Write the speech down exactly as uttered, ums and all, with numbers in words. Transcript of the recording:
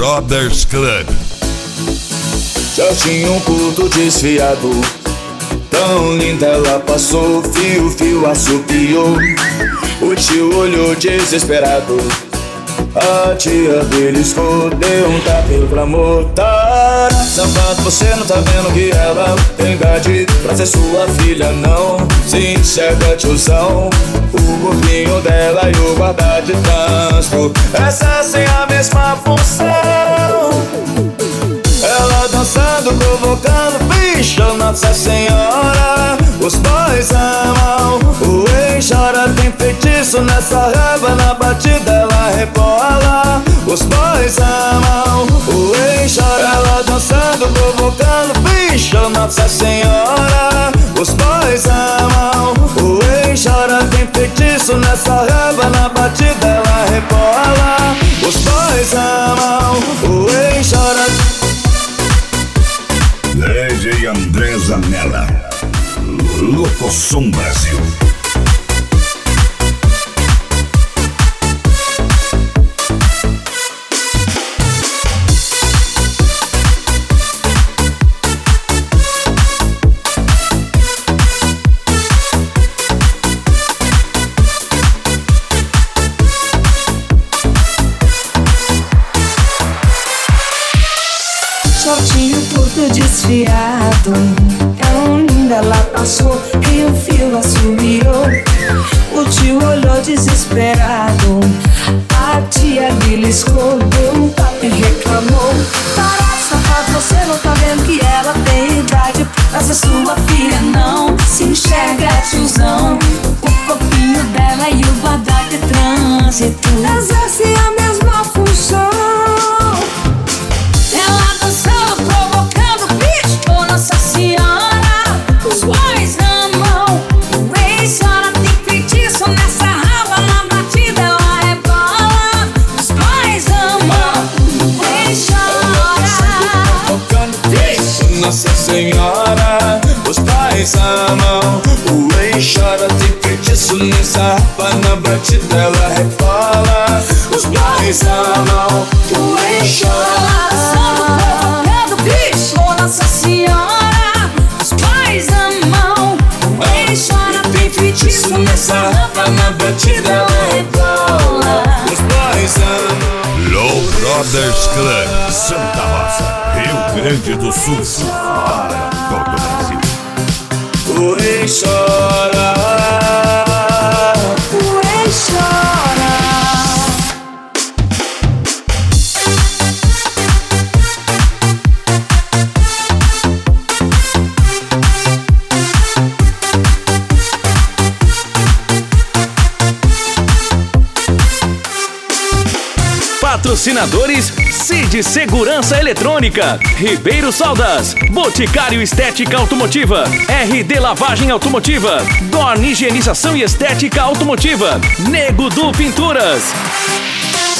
Brothers Club. Shortinho curto desfiado, tão linda ela passou, fio, fio assobiou. O tio olhou desesperado, a tia beliscou, deu um tapa e clamou: tá, safado, você não tá vendo que ela tem idade pra ser sua filha, não se enxerga, tiozão. O corpinho dela e o guarda de trânsito, essa sem a mesma função. Ela dançando, provocando, bicho, Nossa Senhora. Os boys amam, o ex chora, tem feitiço nessa raba, na batida ela rebola. Os boys amam, o ex chora. Ela dançando, provocando, bicho, Nossa Senhora. Os boys amam, o ex chora, tem feitiço nessa raba, na batida ela rebola. Os boys amam, o ex chora. D J André Zanella, Locosom Brasil. Shortinho curto desfiado, tão linda ela passou, e o fio assobiou. O tio olhou desesperado, a tia beliscou, deu um tapa e reclamou: para, safado, você não tá vendo que ela tem idade pra ser sua filha, não se enxerga, tiozão. O corpinho dela e o guarda de trânsito exerce a mesma função. Ela dançando, provocando, bicho, oh Nossa Senhora. Os boys amam, o ex chora, tem feitiço nessa raba, na batida ela rebola. Os boys amam, o ex chora, Provocando, bicho, Nossa Senhora. Os pais amam, o ex chora, tem feitiço nessa raba, na batida ela rebola. Os pais amam, o ex chora. Nossa Senhora. Os pais amam, o ex chora, tem feitiço nessa rampa, na batida ela rebola. Os pais amam. Low Brothers Club, Santa Rosa, Rio Grande do Sul, para todo o Brasil. O ex chora, o ex chora. Patrocinadores: Cid Segurança Eletrônica, Ribeiro Saldas, Boticário Estética Automotiva, R D Lavagem Automotiva, Dorn Higienização e Estética Automotiva, Nego do Pinturas.